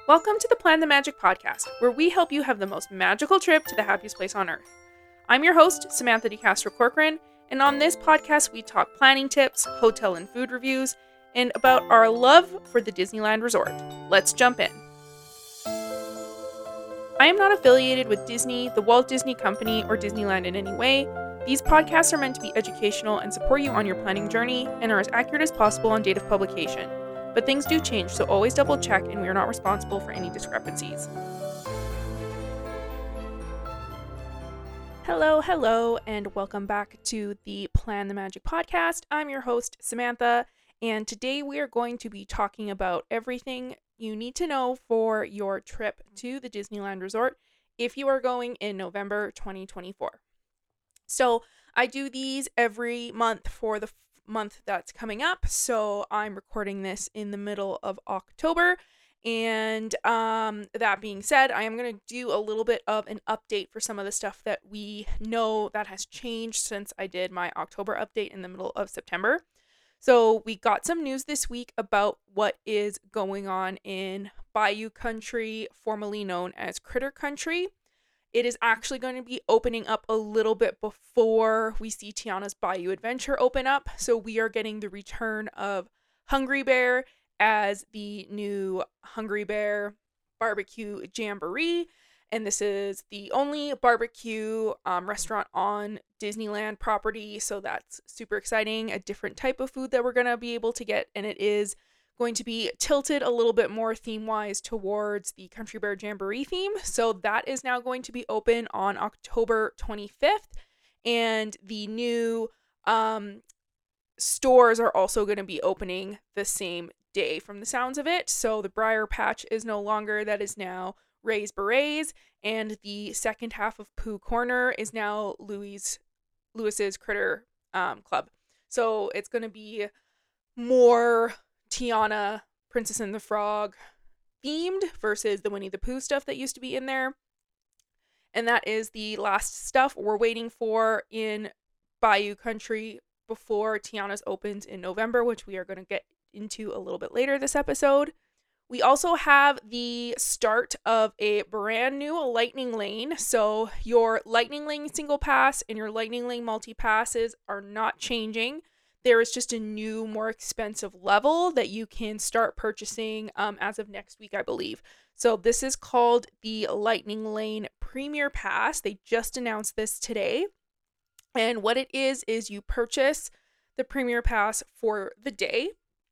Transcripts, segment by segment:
Welcome to the Plan the Magic podcast, where we help you have the most magical trip to the happiest place on earth. I'm your host, Samantha DeCastro Corcoran, and on this podcast we talk planning tips, hotel and food reviews, and about our love for the Disneyland Resort. Let's jump in. I am not affiliated with Disney, the Walt Disney Company, or Disneyland in any way. These podcasts are meant to be educational and support you on your planning journey and are as accurate as possible on date of publication. But things do change, so always double check, and we are not responsible for any discrepancies. Hello, and welcome back to the Plan the Magic podcast. I'm your host, Samantha, and today we are going to be talking about everything you need to know for your trip to the Disneyland Resort if you are going in November 2024. So I do these every month for the month that's coming up, so I'm recording this in the middle of October, and that being said, I am going to do a little bit of an update for some of the stuff that we know that has changed since I did my October update in the middle of September. So we got some news this week about what is going on in Bayou Country, formerly known as Critter Country. It is actually going to be opening up a little bit before we see Tiana's Bayou Adventure open up. So we are getting the return of Hungry Bear as the new Hungry Bear Barbecue Jamboree. And this is the only barbecue restaurant on Disneyland property. So that's super exciting. A different type of food that we're going to be able to get. And it is going to be tilted a little bit more theme-wise towards the Country Bear Jamboree theme. So that is now going to be open on October 25th. And the new stores are also going to be opening the same day from the sounds of it. So the Briar Patch is no longer, that is now Ray's Berets. And the second half of Pooh Corner is now Lewis's Critter Club. So it's going to be more Tiana, Princess and the Frog themed versus the Winnie the Pooh stuff that used to be in there. And that is the last stuff we're waiting for in Bayou Country before Tiana's opens in November, which we are going to get into a little bit later this episode. We also have the start of a brand new Lightning Lane. So your Lightning Lane single pass and your Lightning Lane multi-passes are not changing. There is just a new, more expensive level that you can start purchasing as of next week, I believe. So this is called the Lightning Lane Premier Pass. They just announced this today. And what it is you purchase the Premier Pass for the day.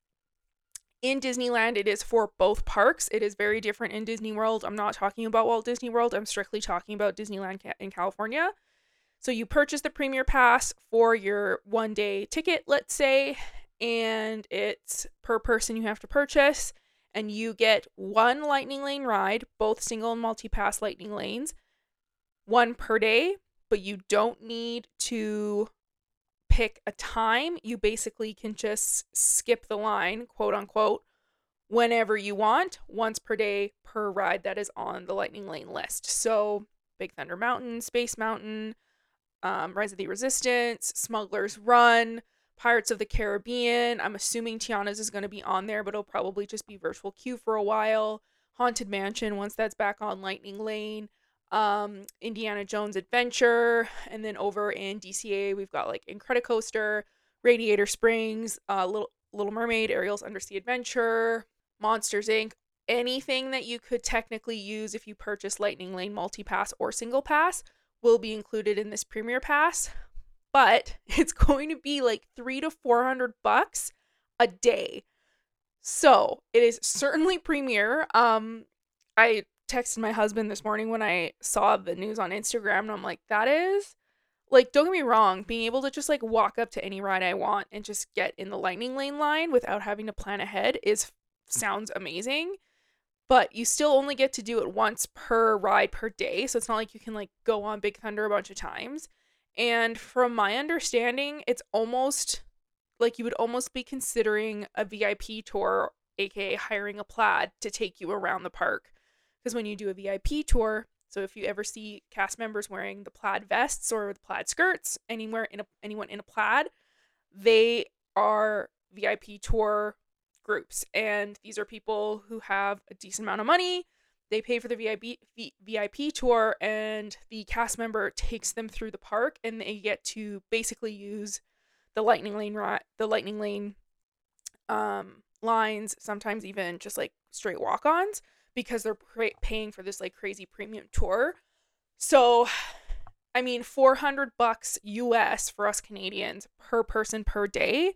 In Disneyland, it is for both parks. It is very different in Disney World. I'm not talking about Walt Disney World. I'm strictly talking about Disneyland in California. So you purchase the Premier Pass for your one-day ticket, let's say, and it's per person you have to purchase, and you get one Lightning Lane ride, both single and multi-pass Lightning Lanes, one per day, but you don't need to pick a time. You basically can just skip the line, quote unquote, whenever you want, once per day per ride that is on the Lightning Lane list. So Big Thunder Mountain, Space Mountain, Rise of the Resistance, Smuggler's Run, Pirates of the Caribbean. I'm assuming Tiana's is going to be on there, but it'll probably just be virtual queue for a while. Haunted Mansion, once that's back on Lightning Lane. Indiana Jones Adventure. And then over in DCA, we've got like Incredicoaster, Radiator Springs, Little Mermaid, Ariel's Undersea Adventure, Monsters, Inc. Anything that you could technically use if you purchase Lightning Lane multi-pass or single pass will be included in this Premier Pass, but it's going to be like $300 to $400 a day. So it is certainly premier. I texted my husband this morning when I saw the news on Instagram, and I'm like, that is, like, don't get me wrong, being able to just like walk up to any ride I want and just get in the Lightning Lane line without having to plan ahead sounds amazing. But you still only get to do it once per ride per day. So it's not like you can like go on Big Thunder a bunch of times. And from my understanding, it's almost like you would almost be considering a VIP tour, aka hiring a plaid to take you around the park. Because when you do a VIP tour, so if you ever see cast members wearing the plaid vests or the plaid skirts, anyone in a plaid, they are VIP tour groups. And these are people who have a decent amount of money. They pay for the VIP tour, and the cast member takes them through the park, and they get to basically use the lightning lane lines, sometimes even just like straight walk-ons, because they're paying for this like crazy premium tour. So, I mean, $400 US for us Canadians per person per day.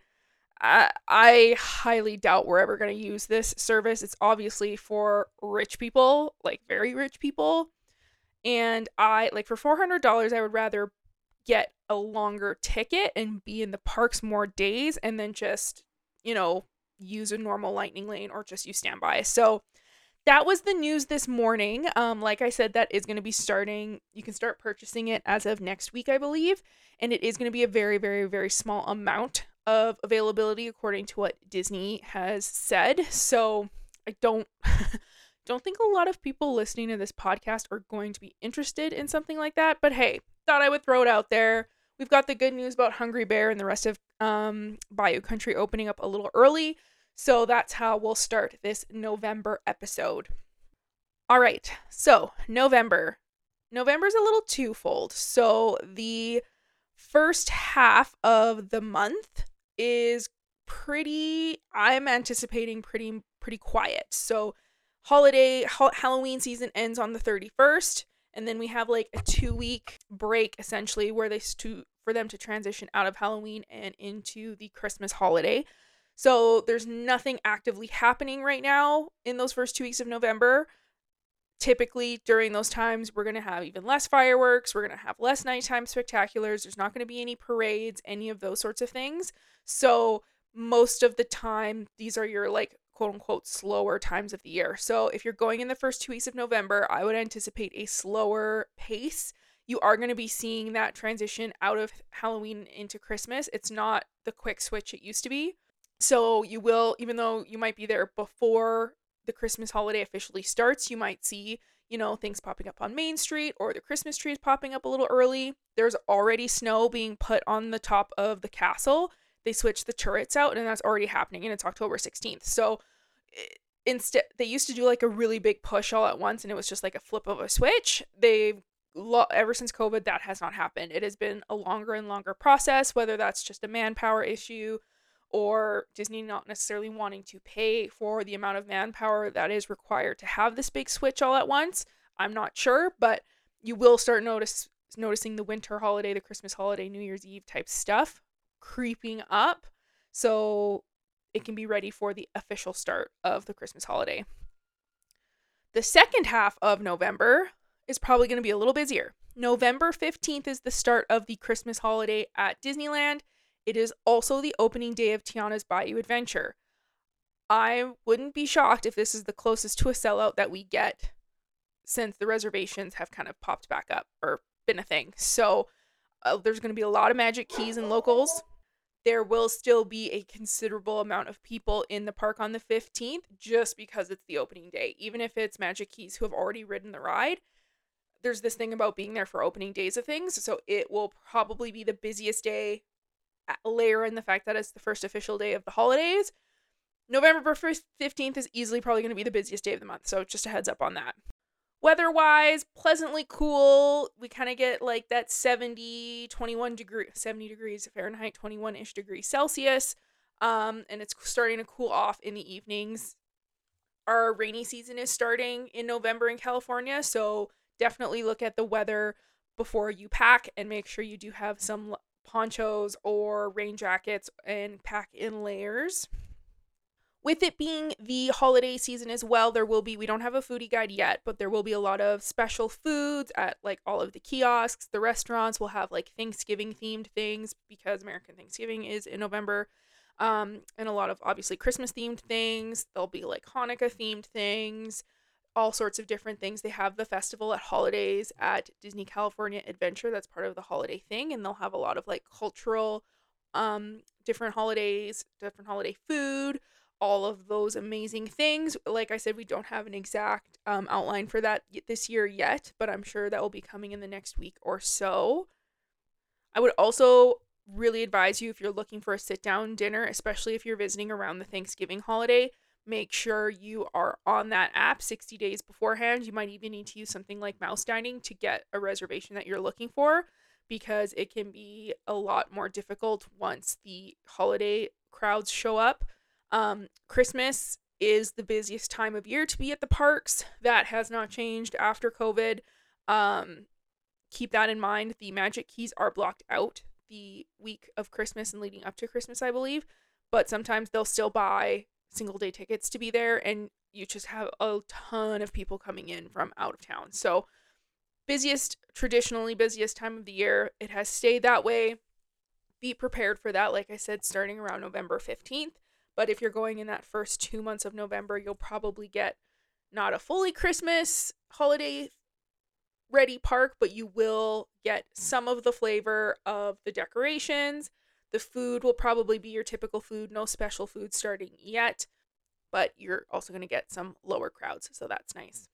I highly doubt we're ever going to use this service. It's obviously for rich people, like very rich people. And I like for $400, I would rather get a longer ticket and be in the parks more days and then just, use a normal lightning lane or just use standby. So that was the news this morning. Like I said, that is going to be starting. You can start purchasing it as of next week, I believe. And it is going to be a very, very, very small amount of availability according to what Disney has said. So I don't think a lot of people listening to this podcast are going to be interested in something like that. But hey, thought I would throw it out there. We've got the good news about Hungry Bear and the rest of Bayou Country opening up a little early. So that's how we'll start this November episode. All right, so November's a little twofold. So the first half of the month is I'm anticipating pretty quiet. So Halloween season ends on the 31st, and then we have like a 2-week break essentially where for them to transition out of Halloween and into the Christmas holiday. So there's nothing actively happening right now in those first 2 weeks of November. Typically during those times, we're going to have even less fireworks. We're going to have less nighttime spectaculars. There's not going to be any parades, any of those sorts of things. So most of the time, these are your like quote unquote slower times of the year. So if you're going in the first 2 weeks of November, I would anticipate a slower pace. You are going to be seeing that transition out of Halloween into Christmas. It's not the quick switch it used to be. So you will, even though you might be there before the Christmas holiday officially starts, you might see, things popping up on Main Street or the Christmas trees popping up a little early. There's already snow being put on the top of the castle. They switched the turrets out, and that's already happening, and it's October 16th. So instead, they used to do like a really big push all at once, and it was just like a flip of a switch. Ever since COVID, that has not happened. It has been a longer and longer process, whether that's just a manpower issue or Disney not necessarily wanting to pay for the amount of manpower that is required to have this big switch all at once. I'm not sure, but you will start noticing the winter holiday, the Christmas holiday, New Year's Eve type stuff creeping up, so it can be ready for the official start of the Christmas holiday. The second half of November is probably going to be a little busier. November 15th is the start of the Christmas holiday at Disneyland. It is also the opening day of Tiana's Bayou Adventure. I wouldn't be shocked if this is the closest to a sellout that we get since the reservations have kind of popped back up or been a thing. So there's going to be a lot of Magic Keys and locals. There will still be a considerable amount of people in the park on the 15th just because it's the opening day. Even if it's Magic Keys who have already ridden the ride, there's this thing about being there for opening days of things. So it will probably be the busiest day. Layer in the fact that it's the first official day of the holidays. November 15th is easily probably going to be the busiest day of the month, so just a heads up on that. Weather-wise, pleasantly cool. We kind of get like that 70 degrees Fahrenheit, 21-ish degrees Celsius, and it's starting to cool off in the evenings. Our rainy season is starting in November in California, so definitely look at the weather before you pack and make sure you do have some ponchos or rain jackets and pack in layers. With it being the holiday season as well, we don't have a foodie guide yet, but there will be a lot of special foods at like all of the kiosks. The restaurants will have like Thanksgiving themed things because American Thanksgiving is in November. And a lot of obviously Christmas themed things. There'll be like Hanukkah themed things, all sorts of different things. They have the festival at holidays at Disney California Adventure. That's part of the holiday thing. And they'll have a lot of like cultural, different holidays, different holiday food, all of those amazing things. Like I said, we don't have an exact outline for that this year yet, but I'm sure that will be coming in the next week or so. I would also really advise you, if you're looking for a sit-down dinner, especially if you're visiting around the Thanksgiving holiday, make sure you are on that app 60 days beforehand. You might even need to use something like Mouse Dining to get a reservation that you're looking for, because it can be a lot more difficult once the holiday crowds show up. Christmas is the busiest time of year to be at the parks. That has not changed after COVID. Keep that in mind. The Magic Keys are blocked out the week of Christmas and leading up to Christmas, I believe. But sometimes they'll still buy single day tickets to be there, and you just have a ton of people coming in from out of town. So traditionally busiest time of the year. It has stayed that way. Be prepared for that, like I said, starting around November 15th. But if you're going in that first 2 months of November, you'll probably get not a fully Christmas holiday ready park, but you will get some of the flavor of the decorations. The food will probably be your typical food, no special food starting yet, but you're also going to get some lower crowds, so that's nice.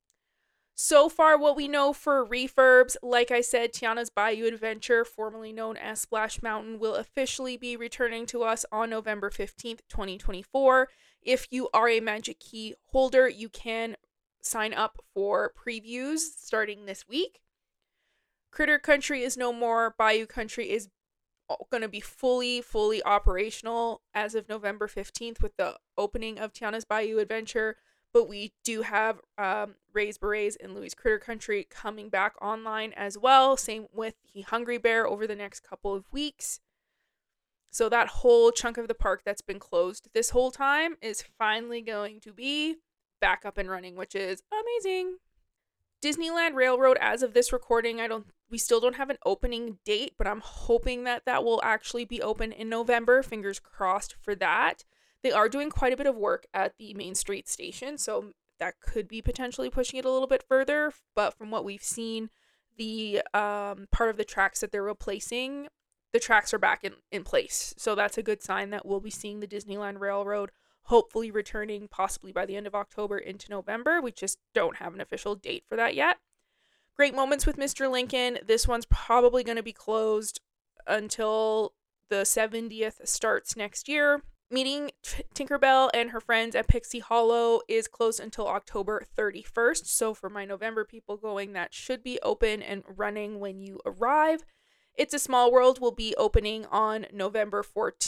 So far, what we know for refurbs, like I said, Tiana's Bayou Adventure, formerly known as Splash Mountain, will officially be returning to us on November 15th, 2024. If you are a Magic Key holder, you can sign up for previews starting this week. Critter Country is no more. Bayou Country is going to be fully operational as of November 15th with the opening of Tiana's Bayou Adventure. But we do have Ray's Berets and Louie's Critter Country coming back online as well. Same with the Hungry Bear over the next couple of weeks. So that whole chunk of the park that's been closed this whole time is finally going to be back up and running, which is amazing. Disneyland Railroad, as of this recording, we still don't have an opening date, but I'm hoping that will actually be open in November. Fingers crossed for that. They are doing quite a bit of work at the Main Street station, so that could be potentially pushing it a little bit further. But from what we've seen, the part of the tracks that they're replacing, the tracks are back in place. So that's a good sign that we'll be seeing the Disneyland Railroad hopefully returning possibly by the end of October into November. We just don't have an official date for that yet. Great Moments with Mr. Lincoln. This one's probably going to be closed until the 70th starts next year. Meeting Tinkerbell and her friends at Pixie Hollow is closed until October 31st. So for my November people going, that should be open and running when you arrive. It's a Small World will be opening on November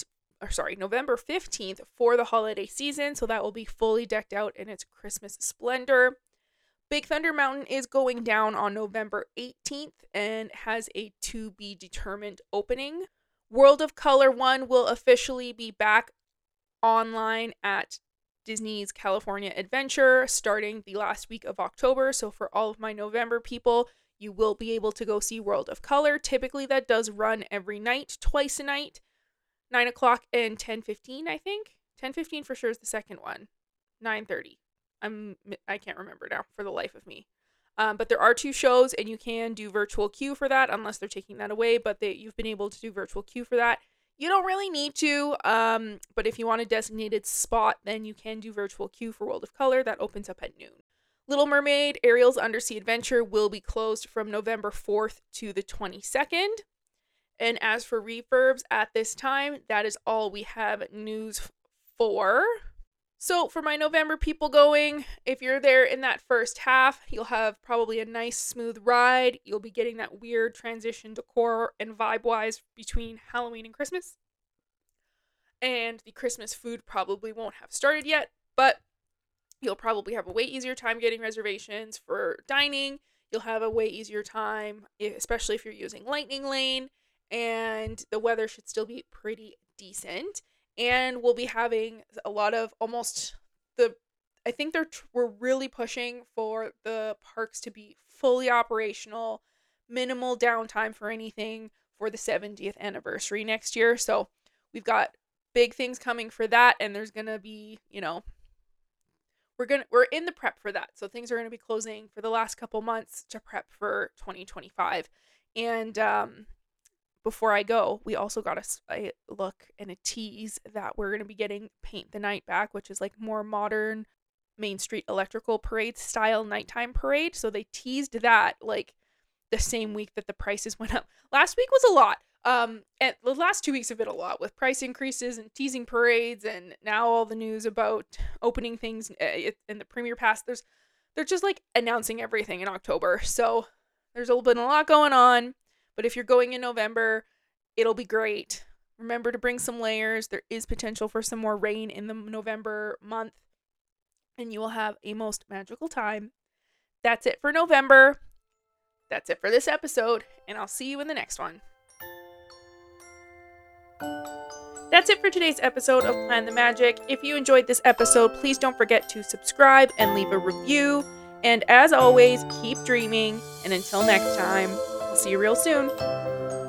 15th for the holiday season. So that will be fully decked out in its Christmas splendor. Big Thunder Mountain is going down on November 18th and has a to be determined opening. World of Color 1 will officially be back online at Disney's California Adventure starting the last week of October. So for all of my November people, you will be able to go see World of Color. Typically that does run every night, twice a night, 9 o'clock and 10:15, I think. 10:15 for sure is the second one. 9:30. I can't remember now for the life of me. But there are 2 shows, and you can do virtual queue for that unless they're taking that away. But you've been able to do virtual queue for that. You don't really need to, but if you want a designated spot, then you can do virtual queue for World of Color. That opens up at noon. Little Mermaid Ariel's Undersea Adventure will be closed from November 4th to the 22nd. And as for refurbs at this time, that is all we have news for. So for my November people going, if you're there in that first half, you'll have probably a nice smooth ride. You'll be getting that weird transition decor and vibe-wise between Halloween and Christmas. And the Christmas food probably won't have started yet, but you'll probably have a way easier time getting reservations for dining. You'll have a way easier time, especially if you're using Lightning Lane, and the weather should still be pretty decent. And we'll be having a lot of I think we're really pushing for the parks to be fully operational, minimal downtime for anything for the 70th anniversary next year. So we've got big things coming for that, and there's going to be, we're in the prep for that. So things are going to be closing for the last couple months to prep for 2025. And before I go, we also got a look and a tease that we're going to be getting Paint the Night back, which is like more modern Main Street Electrical Parade style nighttime parade. So they teased that like the same week that the prices went up. Last week was a lot. And the last 2 weeks have been a lot with price increases and teasing parades, and now all the news about opening things in the Premier Pass. They're just like announcing everything in October. So there's been a lot going on. But if you're going in November, it'll be great. Remember to bring some layers. There is potential for some more rain in the November month, and you will have a most magical time. That's it for November. That's it for this episode, and I'll see you in the next one. That's it for today's episode of Plan the Magic. If you enjoyed this episode, please don't forget to subscribe and leave a review. And as always, keep dreaming. And until next time, I'll see you real soon.